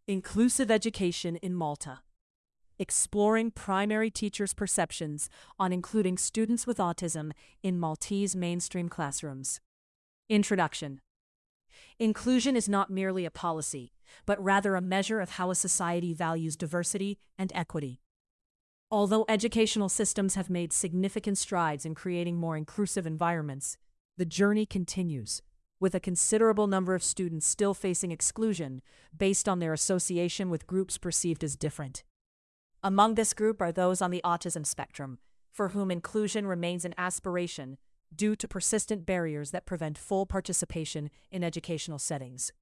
Inclusive Education in Malta. Exploring primary teachers' perceptions on including students with autism in Maltese mainstream classrooms. Introduction. Inclusion is not merely a policy, but rather a measure of how a society values diversity and equity. Although educational systems have made significant strides in creating more inclusive environments, the journey continues, with a considerable number of students still facing exclusion based on their association with groups perceived as different. Among this group are those on the autism spectrum, for whom inclusion remains an aspiration due to persistent barriers that prevent full participation in educational settings.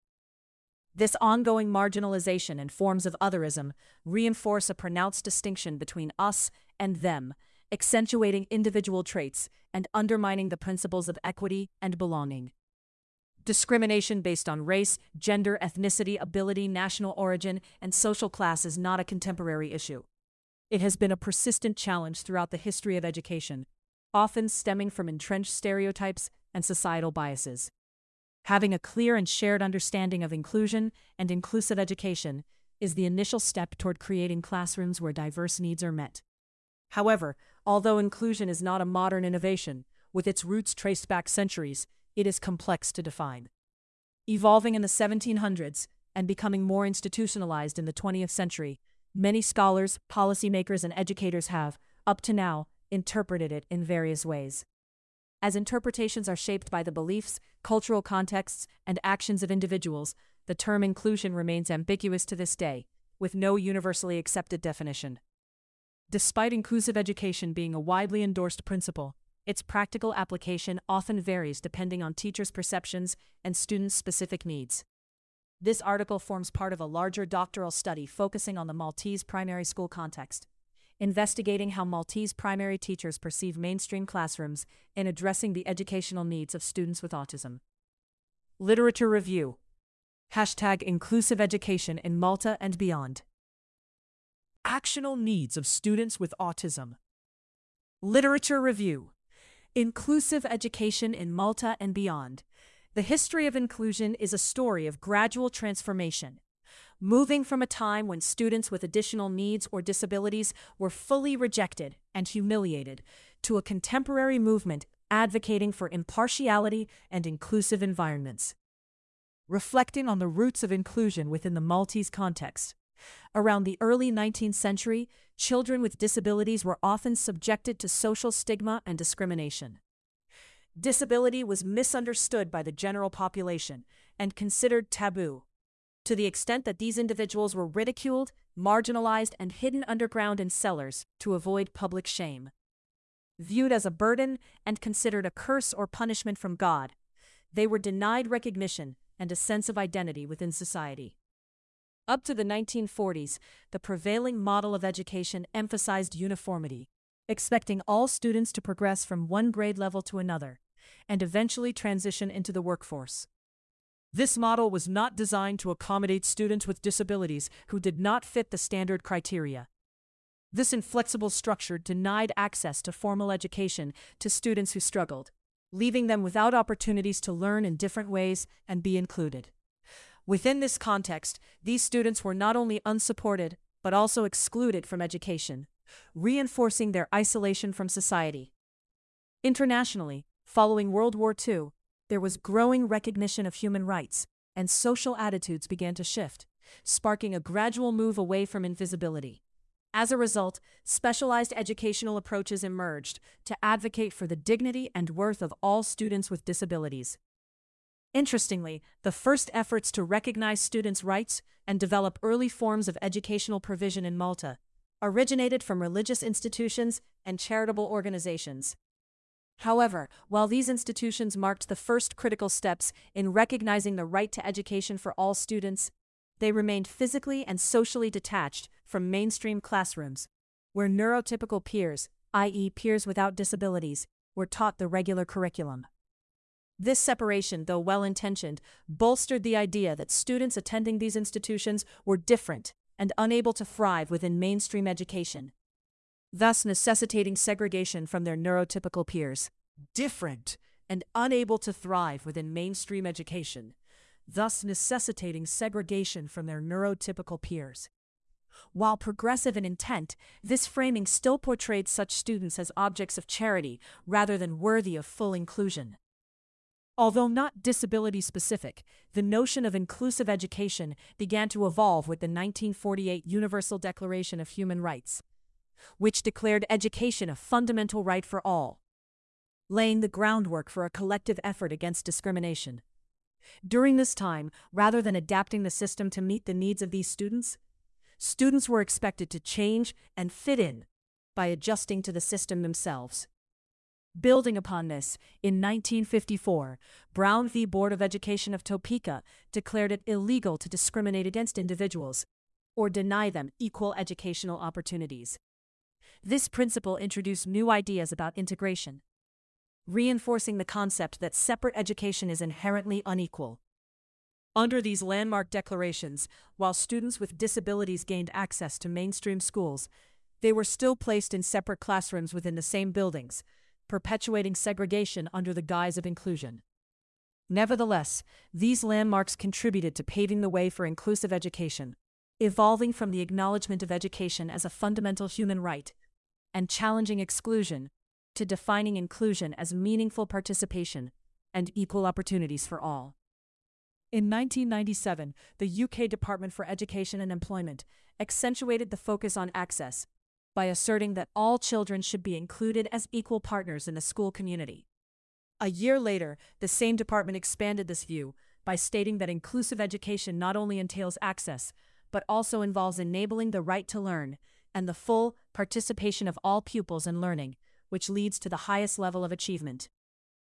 This ongoing marginalization and forms of otherism reinforce a pronounced distinction between us and them, accentuating individual traits and undermining the principles of equity and belonging. Discrimination based on race, gender, ethnicity, ability, national origin, and social class is not a contemporary issue. It has been a persistent challenge throughout the history of education, often stemming from entrenched stereotypes and societal biases. Having a clear and shared understanding of inclusion and inclusive education is the initial step toward creating classrooms where diverse needs are met. However, although inclusion is not a modern innovation, with its roots traced back centuries, it is complex to define. Evolving in the 1700s and becoming more institutionalized in the 20th century, many scholars, policymakers, and educators have, up to now, interpreted it in various ways. As interpretations are shaped by the beliefs, cultural contexts, and actions of individuals, the term inclusion remains ambiguous to this day, with no universally accepted definition. Despite inclusive education being a widely endorsed principle, its practical application often varies depending on teachers' perceptions and students' specific needs. This article forms part of a larger doctoral study focusing on the Maltese primary school context, investigating how Maltese primary teachers perceive mainstream classrooms in addressing the educational needs of students with autism. Literature review. #Inclusive Education in Malta and Beyond. Actional needs of students with autism. Literature review. Inclusive Education in Malta and Beyond. The history of inclusion is a story of gradual transformation, moving from a time when students with additional needs or disabilities were fully rejected and humiliated to a contemporary movement advocating for impartiality and inclusive environments. Reflecting on the roots of inclusion within the Maltese context. Around the early 19th century, children with disabilities were often subjected to social stigma and discrimination. Disability was misunderstood by the general population and considered taboo, to the extent that these individuals were ridiculed, marginalized, and hidden underground in cellars to avoid public shame. Viewed as a burden and considered a curse or punishment from God, they were denied recognition and a sense of identity within society. Up to the 1940s, the prevailing model of education emphasized uniformity, expecting all students to progress from one grade level to another, and eventually transition into the workforce. This model was not designed to accommodate students with disabilities who did not fit the standard criteria. This inflexible structure denied access to formal education to students who struggled, leaving them without opportunities to learn in different ways and be included. Within this context, these students were not only unsupported, but also excluded from education, reinforcing their isolation from society. Internationally, following World War II, there was growing recognition of human rights, and social attitudes began to shift, sparking a gradual move away from invisibility. As a result, specialized educational approaches emerged to advocate for the dignity and worth of all students with disabilities. Interestingly, the first efforts to recognize students' rights and develop early forms of educational provision in Malta originated from religious institutions and charitable organizations. However, while these institutions marked the first critical steps in recognizing the right to education for all students, they remained physically and socially detached from mainstream classrooms, where neurotypical peers, i.e., peers without disabilities, were taught the regular curriculum. This separation, though well-intentioned, bolstered the idea that students attending these institutions were different and unable to thrive within mainstream education, thus necessitating segregation from their neurotypical peers. Different and unable to thrive within mainstream education. thus necessitating segregation from their neurotypical peers. While progressive in intent, this framing still portrayed such students as objects of charity rather than worthy of full inclusion. Although not disability-specific, the notion of inclusive education began to evolve with the 1948 Universal Declaration of Human Rights, which declared education a fundamental right for all, laying the groundwork for a collective effort against discrimination. During this time, rather than adapting the system to meet the needs of these students were expected to change and fit in by adjusting to the system themselves. Building upon this, in 1954, Brown v. Board of Education of Topeka declared it illegal to discriminate against individuals or deny them equal educational opportunities. This principle introduced new ideas about integration, reinforcing the concept that separate education is inherently unequal. Under these landmark declarations, while students with disabilities gained access to mainstream schools, they were still placed in separate classrooms within the same buildings, perpetuating segregation under the guise of inclusion. Nevertheless, these landmarks contributed to paving the way for inclusive education, evolving from the acknowledgement of education as a fundamental human right and challenging exclusion to defining inclusion as meaningful participation and equal opportunities for all. In 1997, the UK Department for Education and Employment accentuated the focus on access by asserting that all children should be included as equal partners in the school community. A year later, the same department expanded this view by stating that inclusive education not only entails access, but also involves enabling the right to learn and the full participation of all pupils in learning, which leads to the highest level of achievement.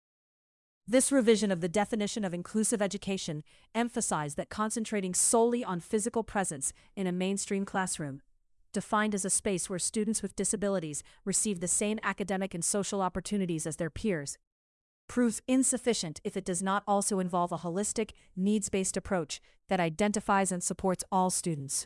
This revision of the definition of inclusive education emphasized that concentrating solely on physical presence in a mainstream classroom, defined as a space where students with disabilities receive the same academic and social opportunities as their peers, proves insufficient if it does not also involve a holistic, needs-based approach that identifies and supports all students.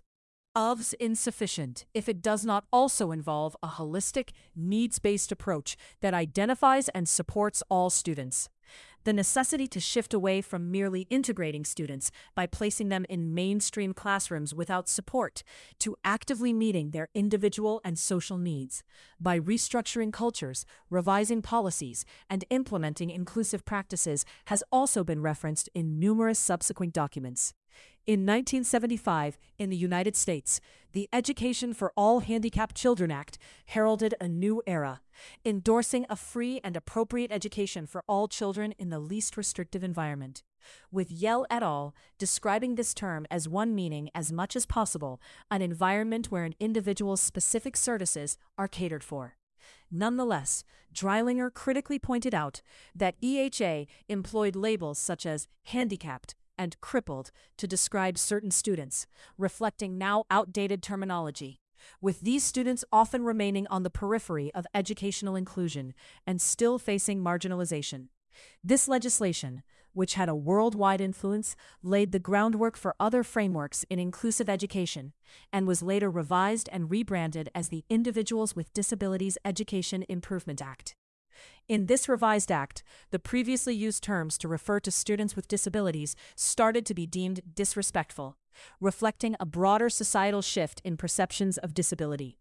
Of insufficient if it does not also involve a holistic, needs-based approach that identifies and supports all students. The necessity to shift away from merely integrating students by placing them in mainstream classrooms without support to actively meeting their individual and social needs by restructuring cultures, revising policies, and implementing inclusive practices has also been referenced in numerous subsequent documents. In 1975, in the United States, the Education for All Handicapped Children Act heralded a new era, endorsing a free and appropriate education for all children in the least restrictive environment, with Yell et al. Describing this term as one meaning as much as possible an environment where an individual's specific services are catered for. Nonetheless, Dreilinger critically pointed out that EHA employed labels such as handicapped and crippled to describe certain students, reflecting now outdated terminology, with these students often remaining on the periphery of educational inclusion and still facing marginalization. This legislation, which had a worldwide influence, laid the groundwork for other frameworks in inclusive education and was later revised and rebranded as the Individuals with Disabilities Education Improvement Act. In this revised act, the previously used terms to refer to students with disabilities started to be deemed disrespectful, reflecting a broader societal shift in perceptions of disability.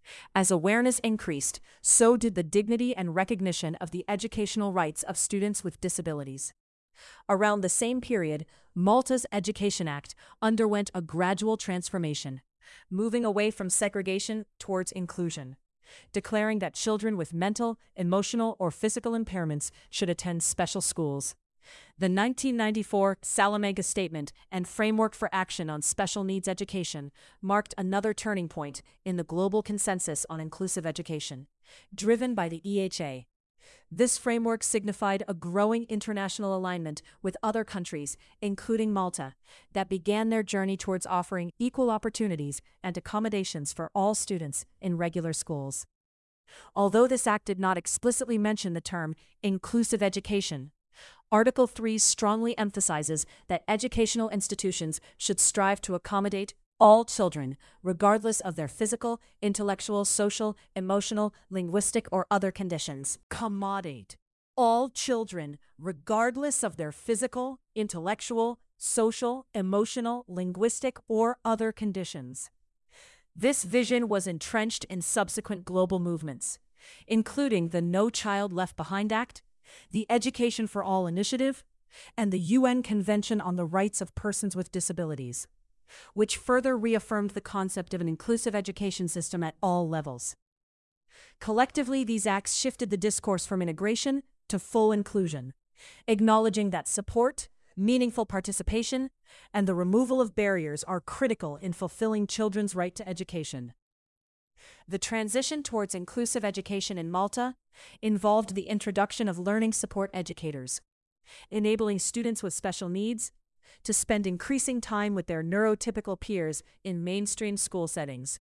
As awareness increased, so did the dignity and recognition of the educational rights of students with disabilities. Around the same period, Malta's Education Act underwent a gradual transformation, moving away from segregation towards inclusion, declaring that children with mental, emotional, or physical impairments should attend special schools. The 1994 Salamanca Statement and Framework for Action on Special Needs Education marked another turning point in the global consensus on inclusive education, driven by the EHA. This framework signified a growing international alignment with other countries, including Malta, that began their journey towards offering equal opportunities and accommodations for all students in regular schools. Although this act did not explicitly mention the term inclusive education, Article 3 strongly emphasizes that educational institutions should strive to accommodate all children, regardless of their physical, intellectual, social, emotional, linguistic, or other conditions. Accommodate all children, regardless of their physical, intellectual, social, emotional, linguistic, or other conditions. This vision was entrenched in subsequent global movements, including the No Child Left Behind Act, the Education for All Initiative, and the UN Convention on the Rights of Persons with Disabilities, which further reaffirmed the concept of an inclusive education system at all levels. Collectively, these acts shifted the discourse from integration to full inclusion, acknowledging that support, meaningful participation, and the removal of barriers are critical in fulfilling children's right to education. The transition towards inclusive education in Malta involved the introduction of learning support educators, enabling students with special needs to spend increasing time with their neurotypical peers in mainstream school settings.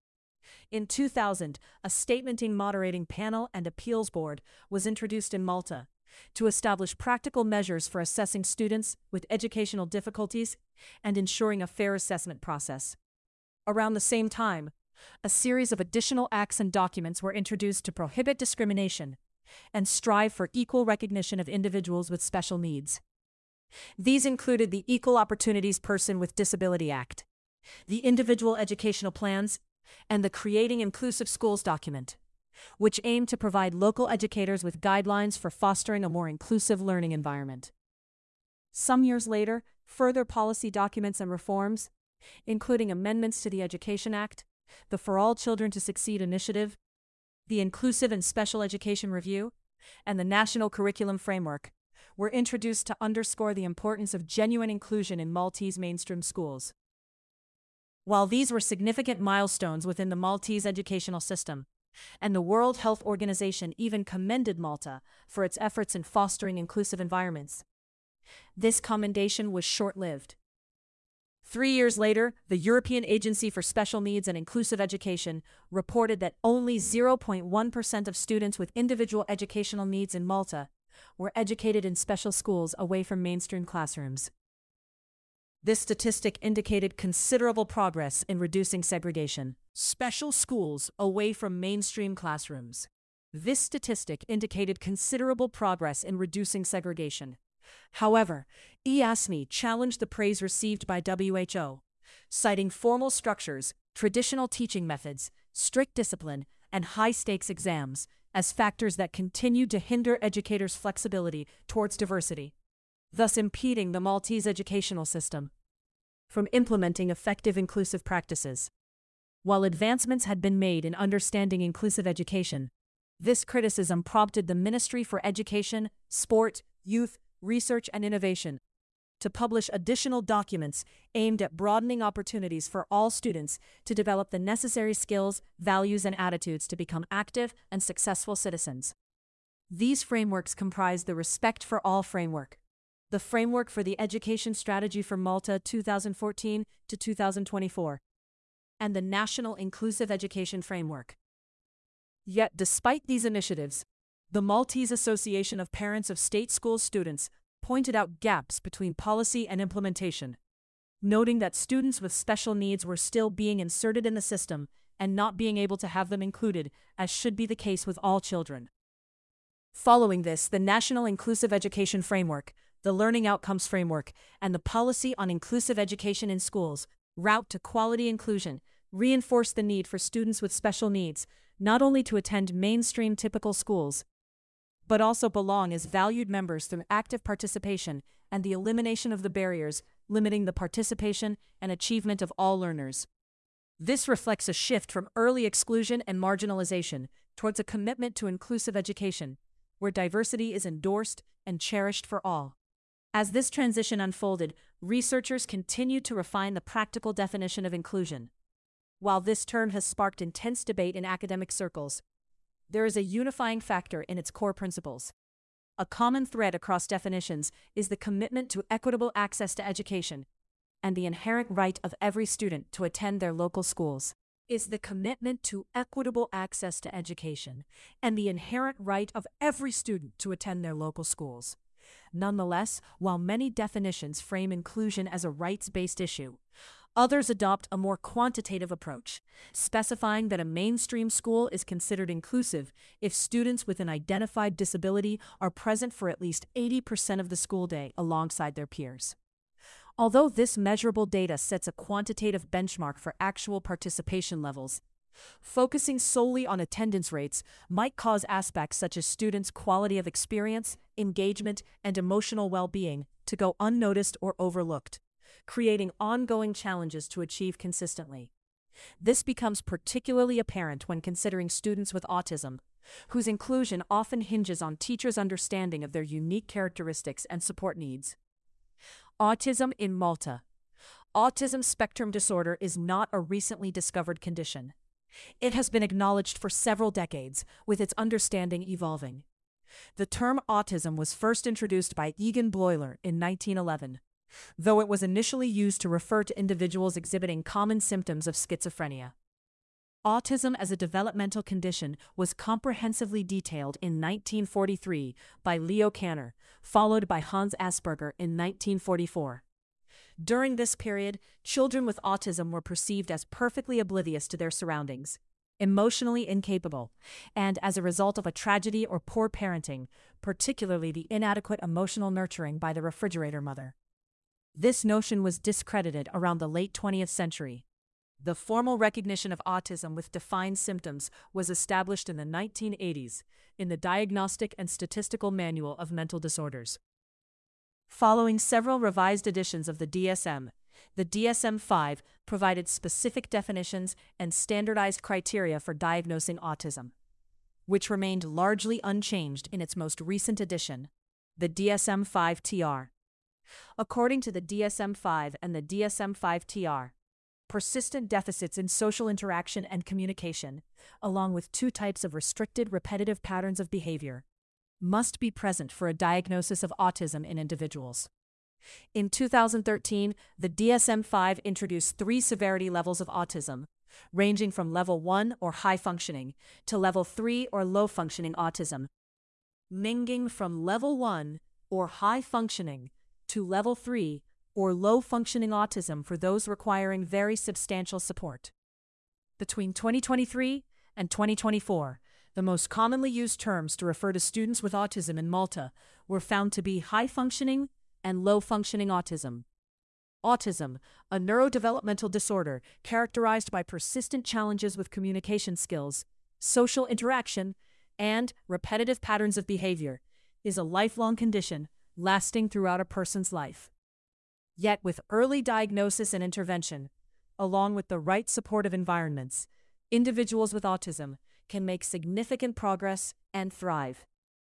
In 2000, a statementing moderating panel and appeals board was introduced in Malta to establish practical measures for assessing students with educational difficulties and ensuring a fair assessment process. Around the same time, a series of additional acts and documents were introduced to prohibit discrimination and strive for equal recognition of individuals with special needs. These included the Equal Opportunities Person with Disability Act, the Individual Educational Plans, and the Creating Inclusive Schools document, which aimed to provide local educators with guidelines for fostering a more inclusive learning environment. Some years later, further policy documents and reforms, including amendments to the Education Act, the For All Children to Succeed Initiative, the Inclusive and Special Education Review, and the National Curriculum Framework, were introduced to underscore the importance of genuine inclusion in Maltese mainstream schools. While these were significant milestones within the Maltese educational system, and the World Health Organization even commended Malta for its efforts in fostering inclusive environments, this commendation was short-lived. 3 years later, the European Agency for Special Needs and Inclusive Education reported that only 0.1% of students with individual educational needs in Malta were educated in special schools away from mainstream classrooms. This statistic indicated considerable progress in reducing segregation. Special schools away from mainstream classrooms. This statistic indicated considerable progress in reducing segregation. However, EASME challenged the praise received by WHO, citing formal structures, traditional teaching methods, strict discipline, and high-stakes exams as factors that continued to hinder educators' flexibility towards diversity, thus impeding the Maltese educational system from implementing effective inclusive practices. While advancements had been made in understanding inclusive education, this criticism prompted the Ministry for Education, Sport, Youth, Research and Innovation to publish additional documents aimed at broadening opportunities for all students to develop the necessary skills, values, and attitudes to become active and successful citizens. These frameworks comprise the Respect for All framework, the Framework for the Education Strategy for Malta 2014 to 2024, and the National Inclusive Education Framework. Yet, despite these initiatives, the Maltese Association of Parents of State School Students pointed out gaps between policy and implementation, noting that students with special needs were still being inserted in the system and not being able to have them included, as should be the case with all children. Following this, the National Inclusive Education Framework, the Learning Outcomes Framework, and the Policy on Inclusive Education in Schools, Route to Quality Inclusion, reinforced the need for students with special needs not only to attend mainstream typical schools, but also belong as valued members through active participation and the elimination of the barriers limiting the participation and achievement of all learners. This reflects a shift from early exclusion and marginalization towards a commitment to inclusive education, where diversity is endorsed and cherished for all. As this transition unfolded, researchers continued to refine the practical definition of inclusion. While this term has sparked intense debate in academic circles, there is a unifying factor in its core principles. A common thread across definitions is the commitment to equitable access to education and the inherent right of every student to attend their local schools. Is the commitment to equitable access to education and the inherent right of every student to attend their local schools. Nonetheless, while many definitions frame inclusion as a rights-based issue, others adopt a more quantitative approach, specifying that a mainstream school is considered inclusive if students with an identified disability are present for at least 80% of the school day alongside their peers. Although this measurable data sets a quantitative benchmark for actual participation levels, focusing solely on attendance rates might cause aspects such as students' quality of experience, engagement, and emotional well-being to go unnoticed or overlooked, creating ongoing challenges to achieve consistently. This becomes particularly apparent when considering students with autism, whose inclusion often hinges on teachers' understanding of their unique characteristics and support needs. Autism in Malta. Autism spectrum disorder is not a recently discovered condition. It has been acknowledged for several decades, with its understanding evolving. The term autism was first introduced by Egan Bloiler in 1911, though it was initially used to refer to individuals exhibiting common symptoms of schizophrenia. Autism as a developmental condition was comprehensively detailed in 1943 by Leo Kanner, followed by Hans Asperger in 1944. During this period, children with autism were perceived as perfectly oblivious to their surroundings, emotionally incapable, and as a result of a tragedy or poor parenting, particularly the inadequate emotional nurturing by the refrigerator mother. This notion was discredited around the late 20th century. The formal recognition of autism with defined symptoms was established in the 1980s in the Diagnostic and Statistical Manual of Mental Disorders. Following several revised editions of the DSM-5 provided specific definitions and standardized criteria for diagnosing autism, which remained largely unchanged in its most recent edition, the DSM-5-TR. According to the DSM-5 and the DSM-5-TR, persistent deficits in social interaction and communication, along with two types of restricted repetitive patterns of behavior, must be present for a diagnosis of autism in individuals. In 2013, the DSM-5 introduced 3 severity levels of autism, ranging from level 1 or high functioning to level 3 or low functioning autism, ranging from level 1 or high functioning to level 3 or low functioning autism for those requiring very substantial support. Between 2023 and 2024, the most commonly used terms to refer to students with autism in Malta were found to be high-functioning and low-functioning autism. Autism, a neurodevelopmental disorder characterized by persistent challenges with communication skills, social interaction, and repetitive patterns of behavior, is a lifelong condition lasting throughout a person's life. Yet with early diagnosis and intervention, along with the right supportive environments, individuals with autism can make significant progress and thrive.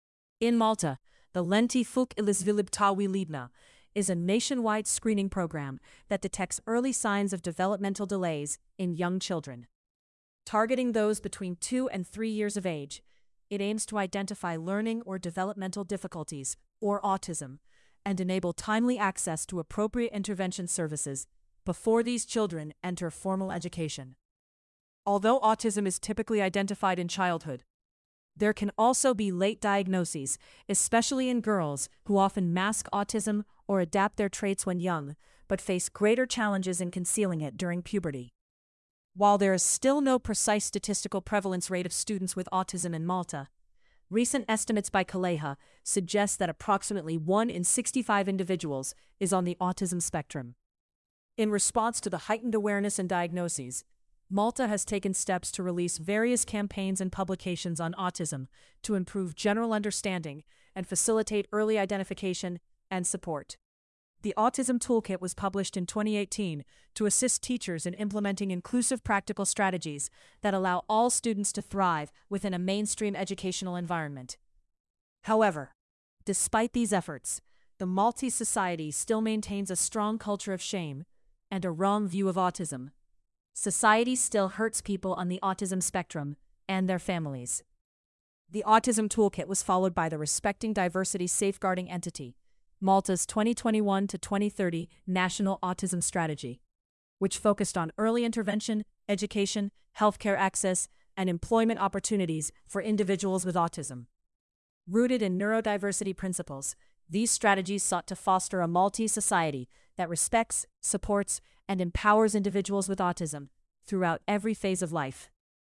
In Malta, the Lenti Fuk Ilisvilib Tawi Libna is a nationwide screening program that detects early signs of developmental delays in young children. Targeting those between 2 and 3 years of age, it aims to identify learning or developmental difficulties, or autism, and enable timely access to appropriate intervention services before these children enter formal education. Although autism is typically identified in childhood, there can also be late diagnoses, especially in girls who often mask autism or adapt their traits when young, but face greater challenges in concealing it during puberty. While there is still no precise statistical prevalence rate of students with autism in Malta, recent estimates by Kaleha suggest that approximately 1 in 65 individuals is on the autism spectrum. In response to the heightened awareness and diagnoses, Malta has taken steps to release various campaigns and publications on autism to improve general understanding and facilitate early identification and support. The Autism Toolkit was published in 2018 to assist teachers in implementing inclusive practical strategies that allow all students to thrive within a mainstream educational environment. However, despite these efforts, the Maltese society still maintains a strong culture of shame and a wrong view of autism. Society still hurts people on the autism spectrum and their families. The Autism Toolkit was followed by the Respecting Diversity Safeguarding Entity, Malta's 2021 to 2030 National Autism Strategy, which focused on early intervention, education, healthcare access, and employment opportunities for individuals with autism. Rooted in neurodiversity principles, these strategies sought to foster a Maltese society that respects, supports, and empowers individuals with autism throughout every phase of life.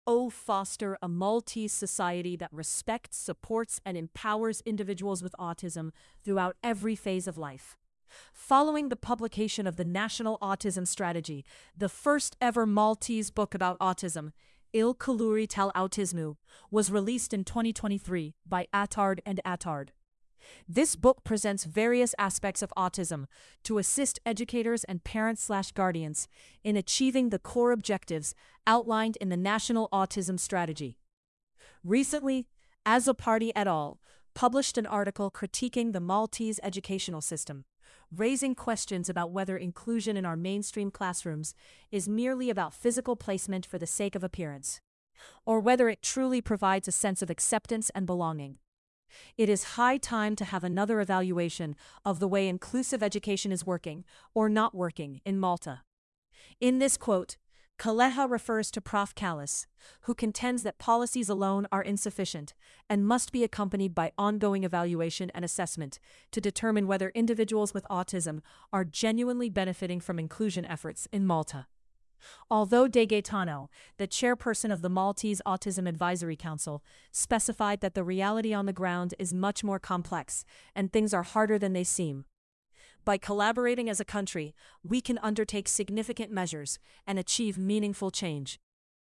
Foster a Maltese society that respects, supports, and empowers individuals with autism throughout every phase of life. Following the publication of the National Autism Strategy, the first ever Maltese book about autism, Il Coluri tal Autismu, was released in 2023 by Attard and Attard. This book presents various aspects of autism to assist educators and parents/guardians in achieving the core objectives outlined in the National Autism Strategy. Recently, Azzopardi et al. Published an article critiquing the Maltese educational system, raising questions about whether inclusion in our mainstream classrooms is merely about physical placement for the sake of appearance, or whether it truly provides a sense of acceptance and belonging. It is high time to have another evaluation of the way inclusive education is working or not working in Malta. In this quote, Kaleha refers to Prof. Callis, who contends that policies alone are insufficient and must be accompanied by ongoing evaluation and assessment to determine whether individuals with autism are genuinely benefiting from inclusion efforts in Malta. Although De Gaetano, the chairperson of the Maltese Autism Advisory Council, specified that the reality on the ground is much more complex and things are harder than they seem. By collaborating as a country, we can undertake significant measures and achieve meaningful change.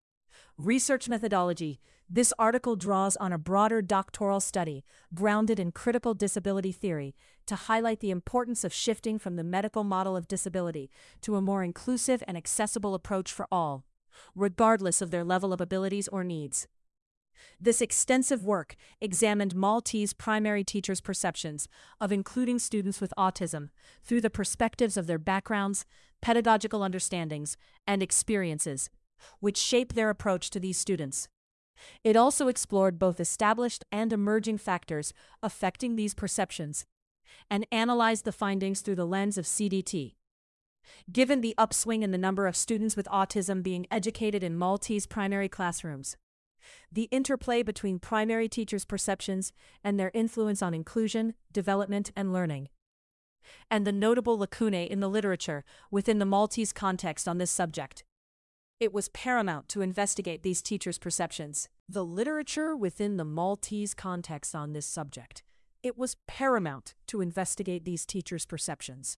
Research methodology. This article draws on a broader doctoral study grounded in critical disability theory to highlight the importance of shifting from the medical model of disability to a more inclusive and accessible approach for all, regardless of their level of abilities or needs. This extensive work examined Maltese primary teachers' perceptions of including students with autism through the perspectives of their backgrounds, pedagogical understandings, and experiences, which shape their approach to these students. It also explored both established and emerging factors affecting these perceptions, and analyzed the findings through the lens of CDT. Given the upswing in the number of students with autism being educated in Maltese primary classrooms, the interplay between primary teachers' perceptions and their influence on inclusion, development, and learning, and the notable lacunae in the literature within the Maltese context on this subject. It was paramount to investigate these teachers' perceptions. The literature within the Maltese context on this subject. It was paramount to investigate these teachers' perceptions.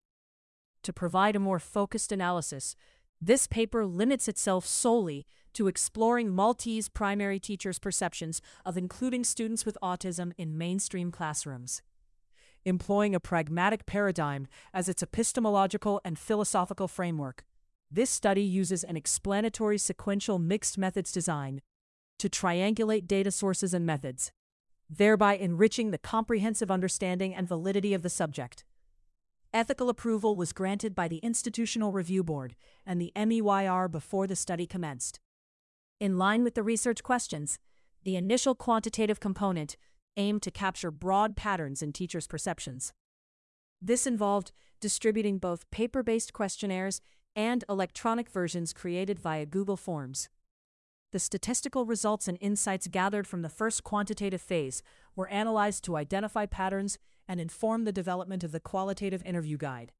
To provide a more focused analysis, this paper limits itself solely to exploring Maltese primary teachers' perceptions of including students with autism in mainstream classrooms. Employing a pragmatic paradigm as its epistemological and philosophical framework, this study uses an explanatory sequential mixed methods design to triangulate data sources and methods, thereby enriching the comprehensive understanding and validity of the subject. Ethical approval was granted by the Institutional Review Board and the MEYR before the study commenced. In line with the research questions, the initial quantitative component aimed to capture broad patterns in teachers' perceptions. This involved distributing both paper-based questionnaires and electronic versions created via Google Forms. The statistical results and insights gathered from the first quantitative phase were analyzed to identify patterns and inform the development of the qualitative interview guide.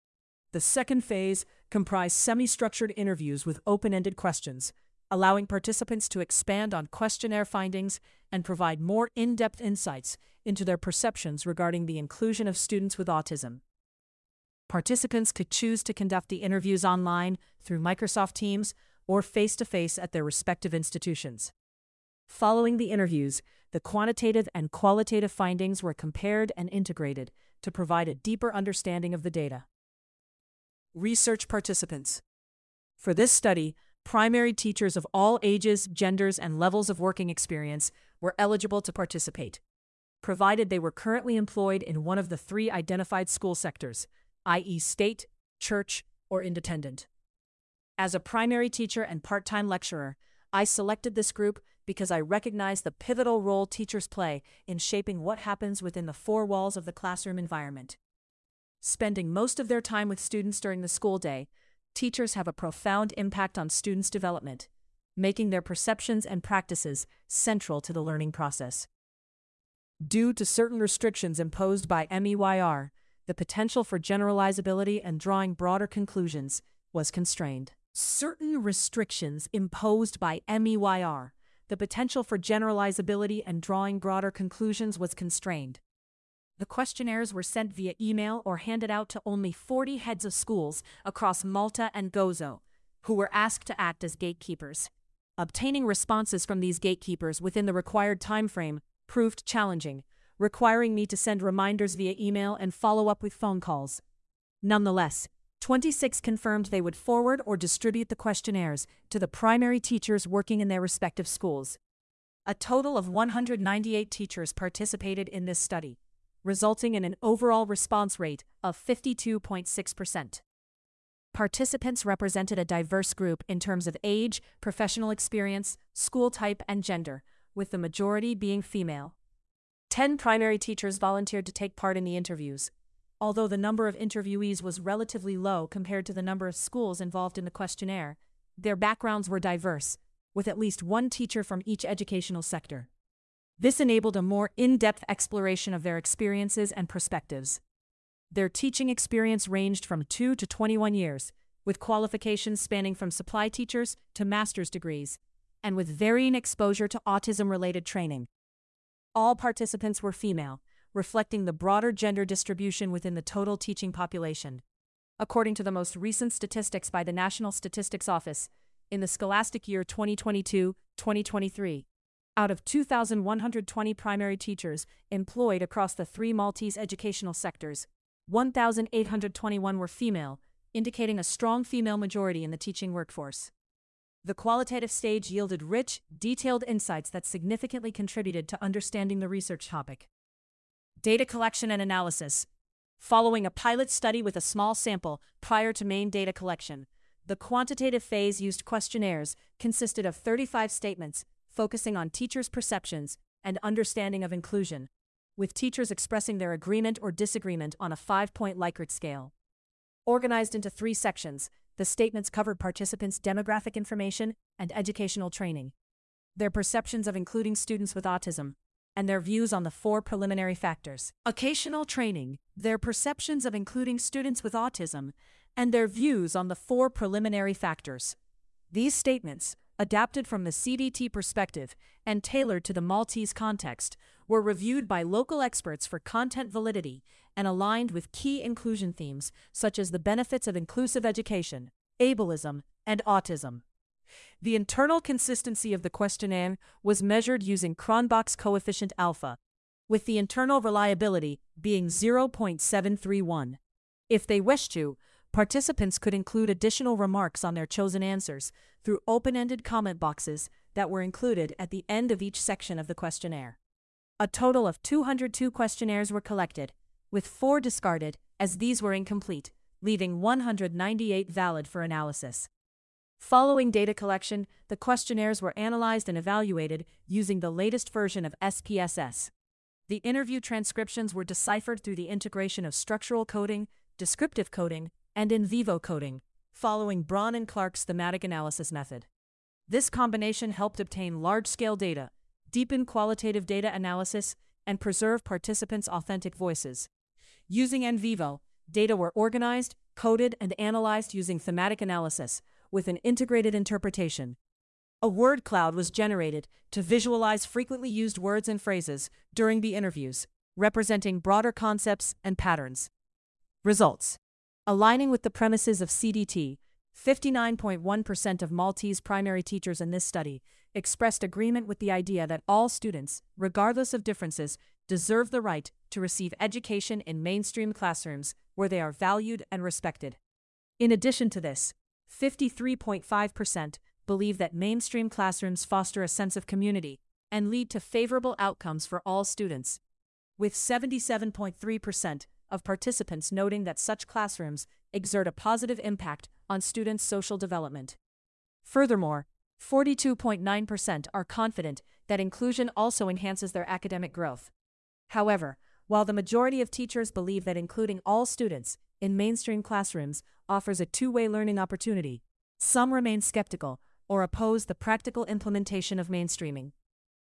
The second phase comprised semi-structured interviews with open-ended questions, allowing participants to expand on questionnaire findings and provide more in-depth insights into their perceptions regarding the inclusion of students with autism. Participants could choose to conduct the interviews online through Microsoft Teams or face-to-face at their respective institutions. Following the interviews, the quantitative and qualitative findings were compared and integrated to provide a deeper understanding of the data. Research participants. For this study, primary teachers of all ages, genders, and levels of working experience were eligible to participate, provided they were currently employed in one of the three identified school sectors, i.e. state, church, or independent. As a primary teacher and part-time lecturer, I selected this group because I recognize the pivotal role teachers play in shaping what happens within the four walls of the classroom environment. Spending most of their time with students during the school day, teachers have a profound impact on students' development, making their perceptions and practices central to the learning process. Due to certain restrictions imposed by MEYR, the potential for generalizability and drawing broader conclusions was constrained. Certain restrictions imposed by MEYR, the potential for generalizability and drawing broader conclusions was constrained. The questionnaires were sent via email or handed out to only 40 heads of schools across Malta and Gozo, who were asked to act as gatekeepers. Obtaining responses from these gatekeepers within the required timeframe proved challenging, requiring me to send reminders via email and follow up with phone calls. Nonetheless, 26 confirmed they would forward or distribute the questionnaires to the primary teachers working in their respective schools. A total of 198 teachers participated in this study, resulting in an overall response rate of 52.6%. Participants represented a diverse group in terms of age, professional experience, school type, and gender, with the majority being female. 10 primary teachers volunteered to take part in the interviews. Although the number of interviewees was relatively low compared to the number of schools involved in the questionnaire, their backgrounds were diverse, with at least one teacher from each educational sector. This enabled a more in-depth exploration of their experiences and perspectives. Their teaching experience ranged from 2 to 21 years, with qualifications spanning from supply teachers to master's degrees, and with varying exposure to autism-related training. All participants were female, reflecting the broader gender distribution within the total teaching population. According to the most recent statistics by the National Statistics Office, in the scholastic year 2022-2023, out of 2,120 primary teachers employed across the 3 Maltese educational sectors, 1,821 were female, indicating a strong female majority in the teaching workforce. The qualitative stage yielded rich, detailed insights that significantly contributed to understanding the research topic. Data collection and analysis. Following a pilot study with a small sample prior to main data collection, the quantitative phase used questionnaires consisted of 35 statements focusing on teachers' perceptions and understanding of inclusion, with teachers expressing their agreement or disagreement on a 5-point Likert scale. Organized into 3 sections, the statements covered participants' demographic information and educational training, their perceptions of including students with autism, and their views on the 4 preliminary factors. Occasional training, their perceptions of including students with autism, and their views on the 4 preliminary factors. These statements, adapted from the CDT perspective and tailored to the Maltese context, were reviewed by local experts for content validity and aligned with key inclusion themes such as the benefits of inclusive education, ableism, and autism. The internal consistency of the questionnaire was measured using Cronbach's coefficient alpha, with the internal reliability being 0.731. If they wished to, participants could include additional remarks on their chosen answers through open-ended comment boxes that were included at the end of each section of the questionnaire. A total of 202 questionnaires were collected, with 4 discarded as these were incomplete, leaving 198 valid for analysis. Following data collection, the questionnaires were analyzed and evaluated using the latest version of SPSS. The interview transcriptions were deciphered through the integration of structural coding, descriptive coding, and in vivo coding, following Braun and Clark's thematic analysis method. This combination helped obtain large-scale data, deepen qualitative data analysis, and preserve participants' authentic voices. Using in vivo, data were organized, coded, and analyzed using thematic analysis, with an integrated interpretation. A word cloud was generated to visualize frequently used words and phrases during the interviews, representing broader concepts and patterns. Results. Aligning with the premises of CDT, 59.1% of Maltese primary teachers in this study expressed agreement with the idea that all students, regardless of differences, deserve the right to receive education in mainstream classrooms where they are valued and respected. In addition to this, 53.5% believe that mainstream classrooms foster a sense of community and lead to favorable outcomes for all students, with 77.3% of participants noting that such classrooms exert a positive impact on students' social development. Furthermore, 42.9% are confident that inclusion also enhances their academic growth. However, while the majority of teachers believe that including all students in mainstream classrooms offers a two-way learning opportunity, some remain skeptical or oppose the practical implementation of mainstreaming.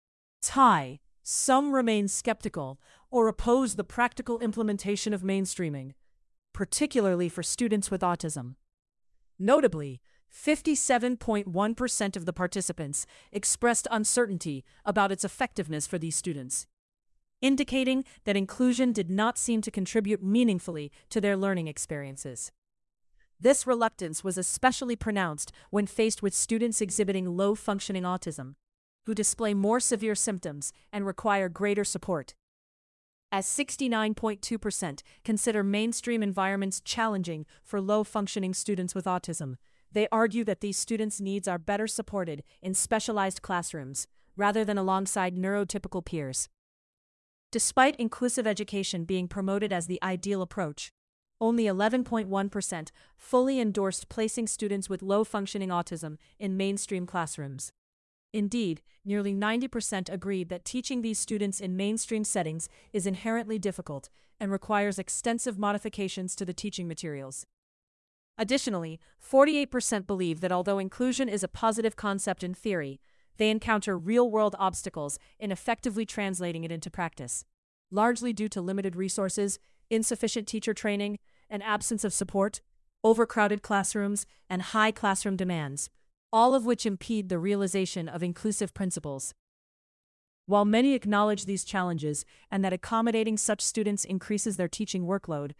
Some remain skeptical or oppose the practical implementation of mainstreaming, particularly for students with autism. Notably, 57.1% of the participants expressed uncertainty about its effectiveness for these students. indicating that inclusion did not seem to contribute meaningfully to their learning experiences. This reluctance was especially pronounced when faced with students exhibiting low-functioning autism, who display more severe symptoms and require greater support. As 69.2% consider mainstream environments challenging for low-functioning students with autism, they argue that these students' needs are better supported in specialized classrooms rather than alongside neurotypical peers. Despite inclusive education being promoted as the ideal approach, only 11.1% fully endorsed placing students with low-functioning autism in mainstream classrooms. Indeed, nearly 90% agreed that teaching these students in mainstream settings is inherently difficult and requires extensive modifications to the teaching materials. Additionally, 48% believe that although inclusion is a positive concept in theory, they encounter real-world obstacles in effectively translating it into practice, largely due to limited resources, insufficient teacher training, an absence of support, overcrowded classrooms, and high classroom demands, all of which impede the realization of inclusive principles. While many acknowledge these challenges and that accommodating such students increases their teaching workload,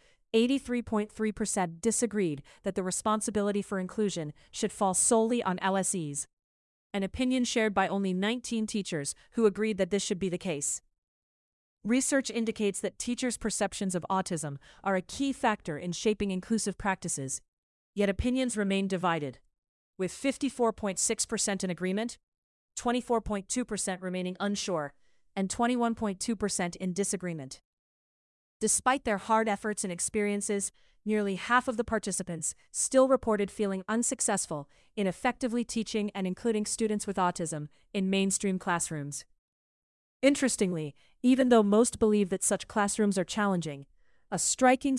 83.3% disagreed that the responsibility for inclusion should fall solely on LSEs, an opinion shared by only 19 teachers who agreed that this should be the case. Research indicates that teachers' perceptions of autism are a key factor in shaping inclusive practices, yet opinions remain divided, with 54.6% in agreement, 24.2% remaining unsure, and 21.2% in disagreement. Despite their hard efforts and experiences, nearly half of the participants still reported feeling unsuccessful in effectively teaching and including students with autism in mainstream classrooms. Interestingly, even though most believe that such classrooms are challenging, a striking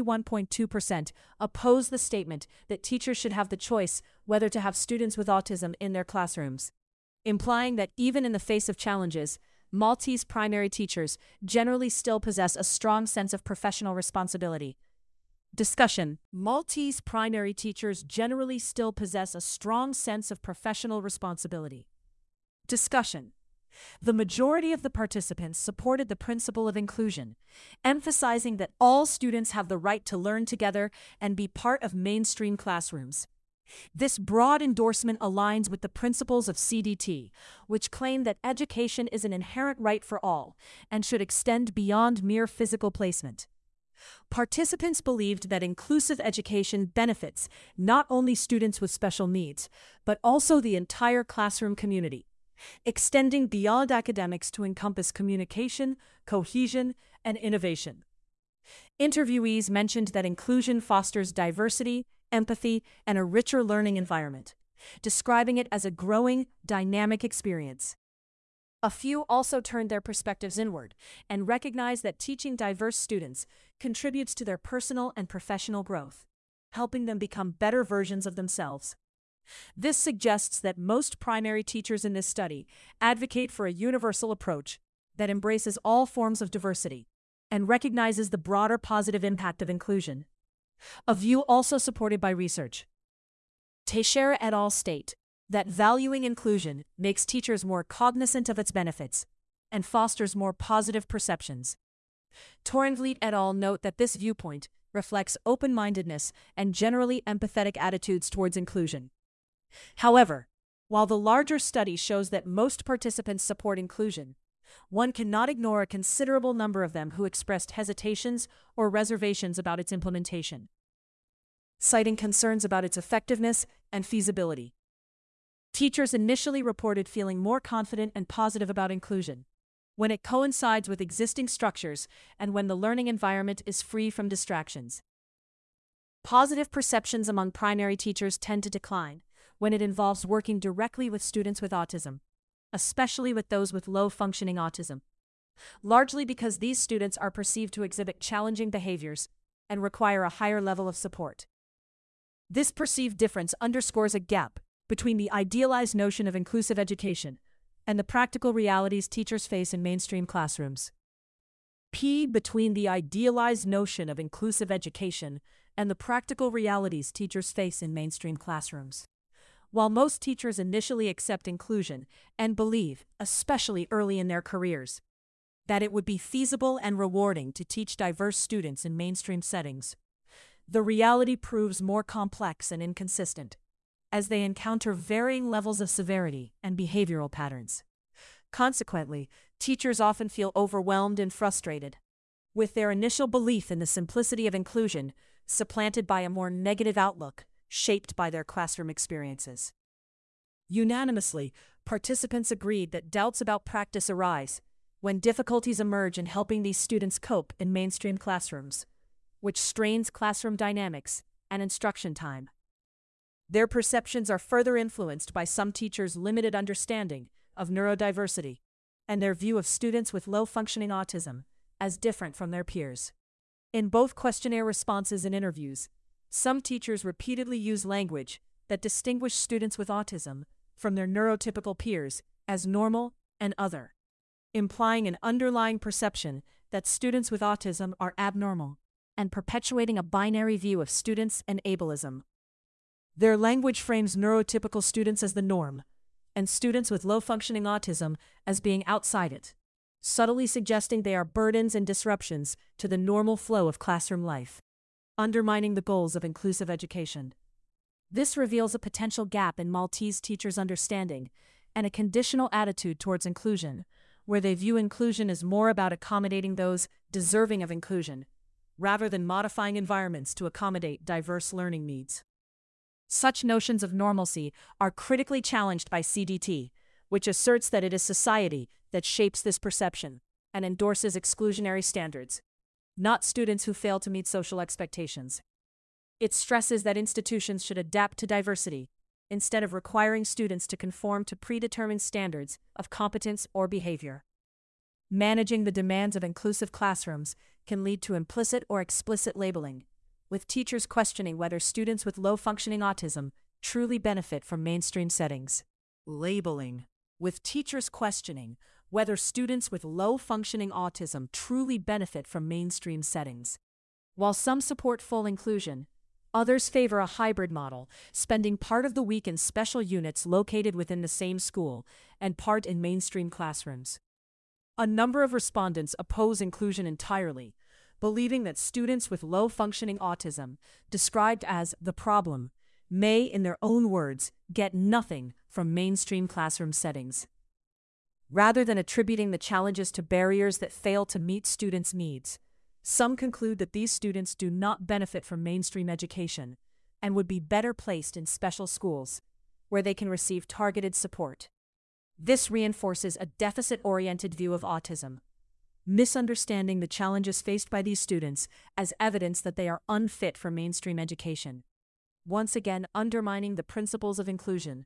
71.2% oppose the statement that teachers should have the choice whether to have students with autism in their classrooms, implying that even in the face of challenges, Maltese primary teachers generally still possess a strong sense of professional responsibility. Discussion: Maltese primary teachers generally still possess a strong sense of professional responsibility. Discussion: The majority of the participants supported the principle of inclusion, emphasizing that all students have the right to learn together and be part of mainstream classrooms. This broad endorsement aligns with the principles of CDT, which claim that education is an inherent right for all and should extend beyond mere physical placement. Participants believed that inclusive education benefits not only students with special needs, but also the entire classroom community, extending beyond academics to encompass communication, cohesion, and innovation. Interviewees mentioned that inclusion fosters diversity, empathy, and a richer learning environment, describing it as a growing, dynamic experience. A few also turned their perspectives inward and recognized that teaching diverse students contributes to their personal and professional growth, helping them become better versions of themselves. This suggests that most primary teachers in this study advocate for a universal approach that embraces all forms of diversity and recognizes the broader positive impact of inclusion, a view also supported by research. Teixeira et al. State that valuing inclusion makes teachers more cognizant of its benefits and fosters more positive perceptions. Torenvliet et al. Note that this viewpoint reflects open-mindedness and generally empathetic attitudes towards inclusion. However, while the larger study shows that most participants support inclusion, one cannot ignore a considerable number of them who expressed hesitations or reservations about its implementation, citing concerns about its effectiveness and feasibility. Teachers initially reported feeling more confident and positive about inclusion when it coincides with existing structures and when the learning environment is free from distractions. Positive perceptions among primary teachers tend to decline when it involves working directly with students with autism, especially with those with low-functioning autism, largely because these students are perceived to exhibit challenging behaviors and require a higher level of support. This perceived difference underscores a gap between the idealized notion of inclusive education and the practical realities teachers face in mainstream classrooms. Between the idealized notion of inclusive education and the practical realities teachers face in mainstream classrooms. While most teachers initially accept inclusion and believe, especially early in their careers, that it would be feasible and rewarding to teach diverse students in mainstream settings. The reality proves more complex and inconsistent, as they encounter varying levels of severity and behavioral patterns. Consequently, teachers often feel overwhelmed and frustrated, with their initial belief in the simplicity of inclusion supplanted by a more negative outlook shaped by their classroom experiences. Unanimously, participants agreed that doubts about practice arise when difficulties emerge in helping these students cope in mainstream classrooms, which strains classroom dynamics and instruction time. Their perceptions are further influenced by some teachers' limited understanding of neurodiversity and their view of students with low-functioning autism as different from their peers. In both questionnaire responses and interviews, some teachers repeatedly use language that distinguish students with autism from their neurotypical peers as normal and other, implying an underlying perception that students with autism are abnormal and perpetuating a binary view of students and ableism. Their language frames neurotypical students as the norm and students with low-functioning autism as being outside it, subtly suggesting they are burdens and disruptions to the normal flow of classroom life, undermining the goals of inclusive education. This reveals a potential gap in Maltese teachers' understanding and a conditional attitude towards inclusion, where they view inclusion as more about accommodating those deserving of inclusion, rather than modifying environments to accommodate diverse learning needs. Such notions of normalcy are critically challenged by CDT, which asserts that it is society that shapes this perception and endorses exclusionary standards, not students who fail to meet social expectations. It stresses that institutions should adapt to diversity instead of requiring students to conform to predetermined standards of competence or behavior. Managing the demands of inclusive classrooms can lead to implicit or explicit labeling, with teachers questioning whether students with low-functioning autism truly benefit from mainstream settings. Labeling, with teachers questioning whether students with low-functioning autism truly benefit from mainstream settings. While some support full inclusion, others favor a hybrid model, spending part of the week in special units located within the same school and part in mainstream classrooms. A number of respondents oppose inclusion entirely, believing that students with low-functioning autism, described as the problem, may, in their own words, get nothing from mainstream classroom settings. Rather than attributing the challenges to barriers that fail to meet students' needs, some conclude that these students do not benefit from mainstream education and would be better placed in special schools, where they can receive targeted support. This reinforces a deficit-oriented view of autism, misunderstanding the challenges faced by these students as evidence that they are unfit for mainstream education, once again undermining the principles of inclusion.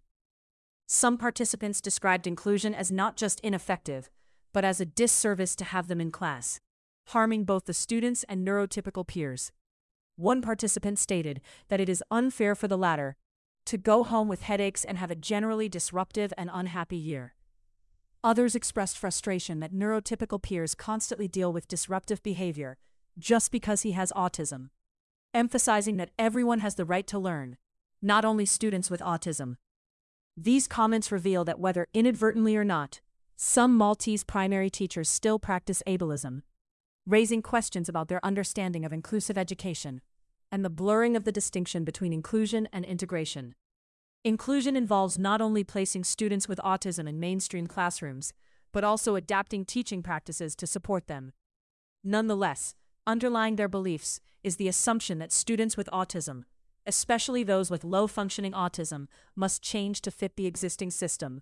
Some participants described inclusion as not just ineffective, but as a disservice to have them in class, harming both the students and neurotypical peers. One participant stated that it is unfair for the latter to go home with headaches and have a generally disruptive and unhappy year. Others expressed frustration that neurotypical peers constantly deal with disruptive behavior just because he has autism, emphasizing that everyone has the right to learn, not only students with autism. These comments reveal that whether inadvertently or not, some Maltese primary teachers still practice ableism, raising questions about their understanding of inclusive education and the blurring of the distinction between inclusion and integration. Inclusion involves not only placing students with autism in mainstream classrooms, but also adapting teaching practices to support them. Nonetheless, underlying their beliefs is the assumption that students with autism, especially those with low-functioning autism, must change to fit the existing system.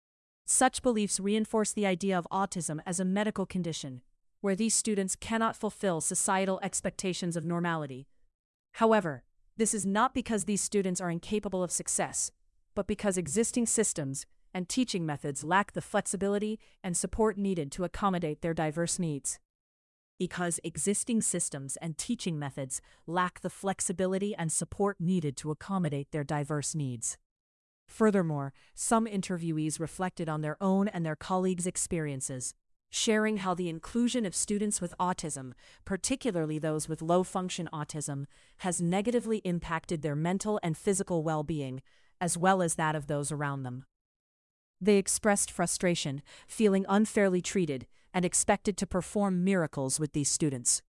Such beliefs reinforce the idea of autism as a medical condition, where these students cannot fulfill societal expectations of normality. However, this is not because these students are incapable of success, but because existing systems and teaching methods lack the flexibility and support needed to accommodate their diverse needs. Because existing systems and teaching methods lack the flexibility and support needed to accommodate their diverse needs. Furthermore, some interviewees reflected on their own and their colleagues' experiences, sharing how the inclusion of students with autism, particularly those with low-function autism, has negatively impacted their mental and physical well-being, as well as that of those around them. They expressed frustration, feeling unfairly treated, and expected to perform miracles with these students.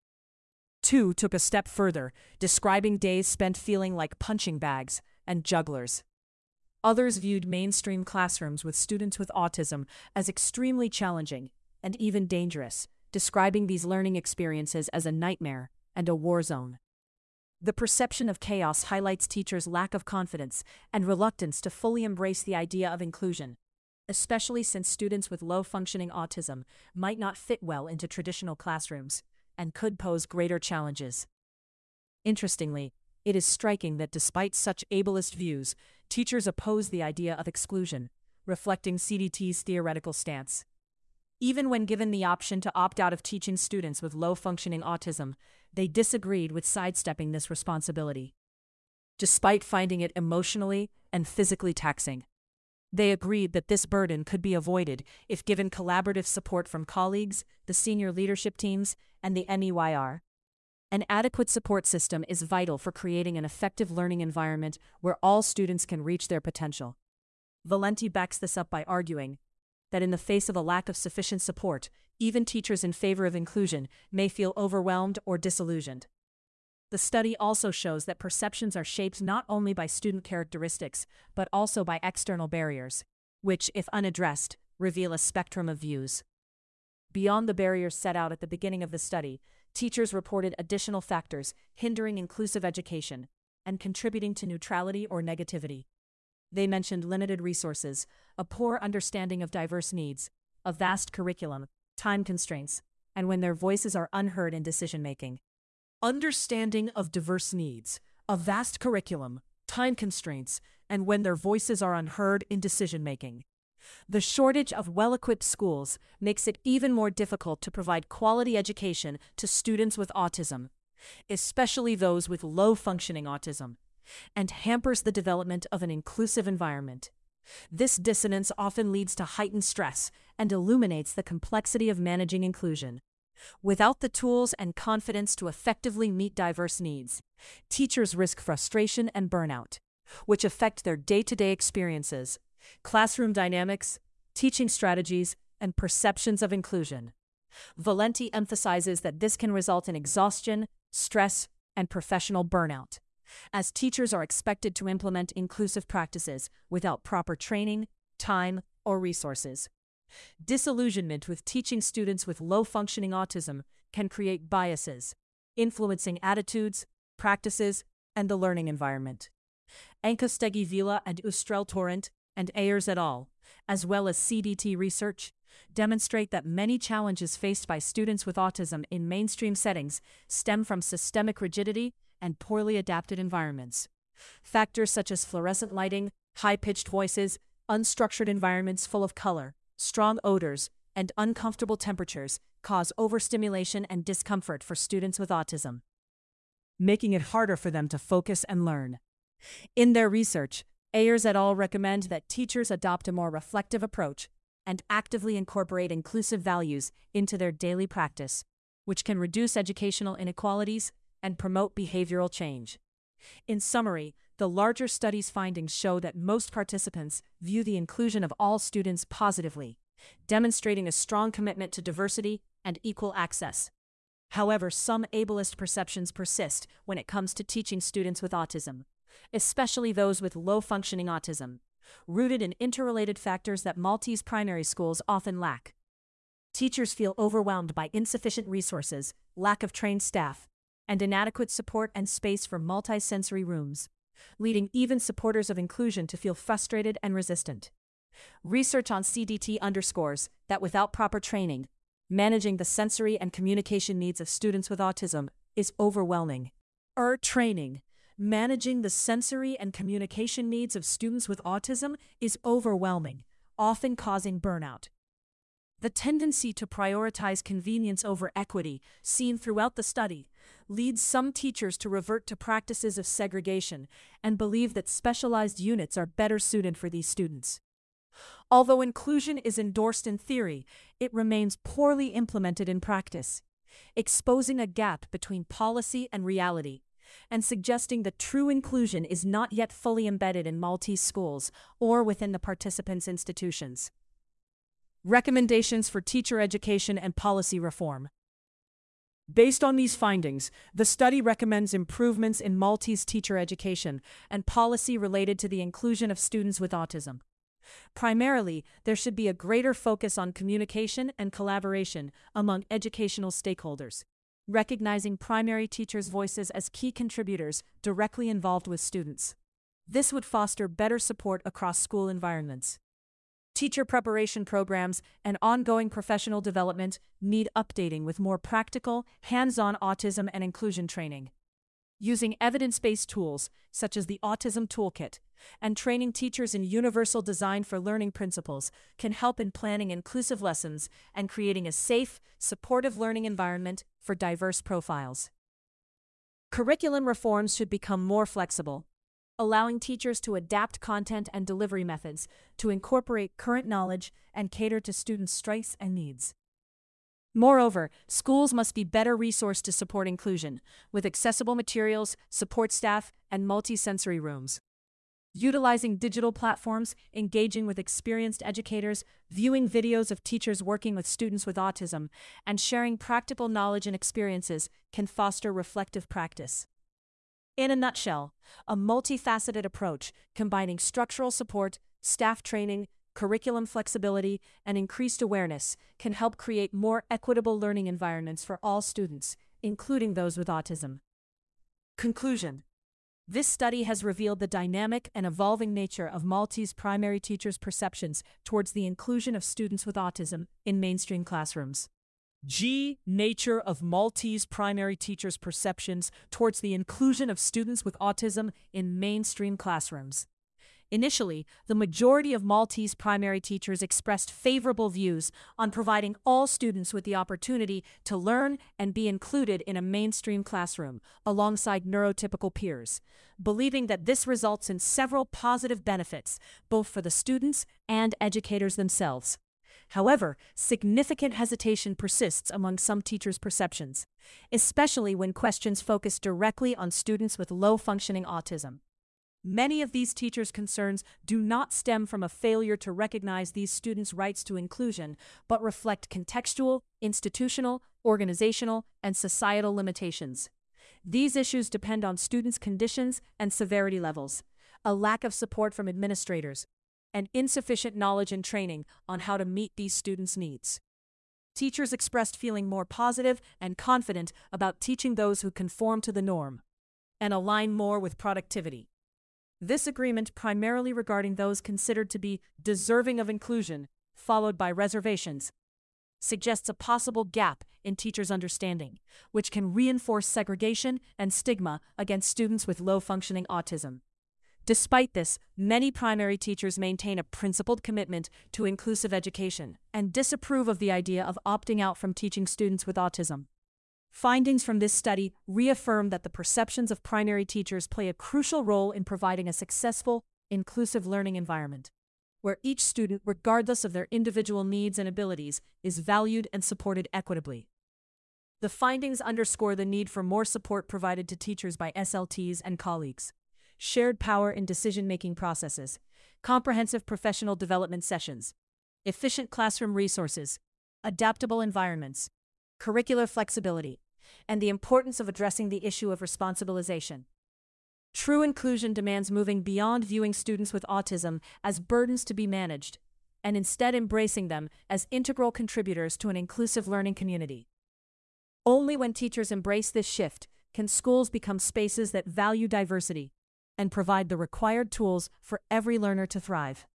Two took a step further, describing days spent feeling like punching bags and jugglers. Others viewed mainstream classrooms with students with autism as extremely challenging and even dangerous, describing these learning experiences as a nightmare and a war zone. The perception of chaos highlights teachers' lack of confidence and reluctance to fully embrace the idea of inclusion, especially since students with low-functioning autism might not fit well into traditional classrooms and could pose greater challenges. Interestingly, it is striking that despite such ableist views, teachers oppose the idea of exclusion, reflecting CDT's theoretical stance. Even when given the option to opt out of teaching students with low-functioning autism, they disagreed with sidestepping this responsibility. Despite finding it emotionally and physically taxing, they agreed that this burden could be avoided if given collaborative support from colleagues, the senior leadership teams, and the MEYR. An adequate support system is vital for creating an effective learning environment where all students can reach their potential. Valenti backs this up by arguing that in the face of a lack of sufficient support, even teachers in favor of inclusion may feel overwhelmed or disillusioned. The study also shows that perceptions are shaped not only by student characteristics, but also by external barriers, which, if unaddressed, reveal a spectrum of views. Beyond the barriers set out at the beginning of the study, teachers reported additional factors hindering inclusive education and contributing to neutrality or negativity. They mentioned limited resources, a poor understanding of diverse needs, a vast curriculum, time constraints, and when their voices are unheard in decision-making. Understanding of diverse needs, a vast curriculum, time constraints, and when their voices are unheard in decision-making. The shortage of well-equipped schools makes it even more difficult to provide quality education to students with autism, especially those with low-functioning autism, and hampers the development of an inclusive environment. This dissonance often leads to heightened stress and illuminates the complexity of managing inclusion. Without the tools and confidence to effectively meet diverse needs, teachers risk frustration and burnout, which affect their day-to-day experiences, classroom dynamics, teaching strategies, and perceptions of inclusion. Valenti emphasizes that this can result in exhaustion, stress, and professional burnout, as teachers are expected to implement inclusive practices without proper training, time, or resources. Disillusionment with teaching students with low-functioning autism can create biases, influencing attitudes, practices, and the learning environment. Ancostegui Vila and Ustrell Torrent and Ayers et al., as well as CDT research, demonstrate that many challenges faced by students with autism in mainstream settings stem from systemic rigidity and poorly adapted environments. Factors such as fluorescent lighting, high-pitched voices, unstructured environments full of color, strong odors, and uncomfortable temperatures cause overstimulation and discomfort for students with autism, making it harder for them to focus and learn. In their research, Ayers et al. Recommend that teachers adopt a more reflective approach and actively incorporate inclusive values into their daily practice, which can reduce educational inequalities and promote behavioral change. In summary, the larger study's findings show that most participants view the inclusion of all students positively, demonstrating a strong commitment to diversity and equal access. However, some ableist perceptions persist when it comes to teaching students with autism, especially those with low-functioning autism, rooted in interrelated factors that Maltese primary schools often lack. Teachers feel overwhelmed by insufficient resources, lack of trained staff, and inadequate support and space for multi-sensory rooms, leading even supporters of inclusion to feel frustrated and resistant. Research on CDT underscores that without proper training, managing the sensory and communication needs of students with autism is overwhelming. Managing the sensory and communication needs of students with autism is overwhelming, often causing burnout. The tendency to prioritize convenience over equity, seen throughout the study, leads some teachers to revert to practices of segregation and believe that specialized units are better suited for these students. Although inclusion is endorsed in theory, it remains poorly implemented in practice, exposing a gap between policy and reality, and suggesting that true inclusion is not yet fully embedded in Maltese schools or within the participants' institutions. Recommendations for teacher education and policy reform. Based on these findings, the study recommends improvements in Maltese teacher education and policy related to the inclusion of students with autism. Primarily, there should be a greater focus on communication and collaboration among educational stakeholders, recognizing primary teachers' voices as key contributors directly involved with students. This would foster better support across school environments. Teacher preparation programs and ongoing professional development need updating with more practical, hands-on autism and inclusion training. Using evidence-based tools, such as the Autism Toolkit, and training teachers in universal design for learning principles can help in planning inclusive lessons and creating a safe, supportive learning environment for diverse profiles. Curriculum reforms should become more flexible, allowing teachers to adapt content and delivery methods to incorporate current knowledge and cater to students' strengths and needs. Moreover, schools must be better resourced to support inclusion, with accessible materials, support staff, and multi-sensory rooms. Utilizing digital platforms, engaging with experienced educators, viewing videos of teachers working with students with autism, and sharing practical knowledge and experiences can foster reflective practice. In a nutshell, a multifaceted approach combining structural support, staff training, curriculum flexibility, and increased awareness can help create more equitable learning environments for all students, including those with autism. Conclusion. This study has revealed the dynamic and evolving nature of Maltese primary teachers' perceptions towards the inclusion of students with autism in mainstream classrooms. Nature of Maltese primary teachers' perceptions towards the inclusion of students with autism in mainstream classrooms. Initially, the majority of Maltese primary teachers expressed favorable views on providing all students with the opportunity to learn and be included in a mainstream classroom alongside neurotypical peers, believing that this results in several positive benefits, both for the students and educators themselves. However, significant hesitation persists among some teachers' perceptions, especially when questions focus directly on students with low-functioning autism. Many of these teachers' concerns do not stem from a failure to recognize these students' rights to inclusion, but reflect contextual, institutional, organizational, and societal limitations. These issues depend on students' conditions and severity levels, a lack of support from administrators, and insufficient knowledge and training on how to meet these students' needs. Teachers expressed feeling more positive and confident about teaching those who conform to the norm and align more with productivity. This agreement, primarily regarding those considered to be deserving of inclusion, followed by reservations, suggests a possible gap in teachers' understanding, which can reinforce segregation and stigma against students with low-functioning autism. Despite this, many primary teachers maintain a principled commitment to inclusive education and disapprove of the idea of opting out from teaching students with autism. Findings from this study reaffirm that the perceptions of primary teachers play a crucial role in providing a successful, inclusive learning environment, where each student, regardless of their individual needs and abilities, is valued and supported equitably. The findings underscore the need for more support provided to teachers by SLTs and colleagues, shared power in decision-making processes, comprehensive professional development sessions, efficient classroom resources, adaptable environments, curricular flexibility, and the importance of addressing the issue of responsibilization. True inclusion demands moving beyond viewing students with autism as burdens to be managed, and instead embracing them as integral contributors to an inclusive learning community. Only when teachers embrace this shift can schools become spaces that value diversity and provide the required tools for every learner to thrive.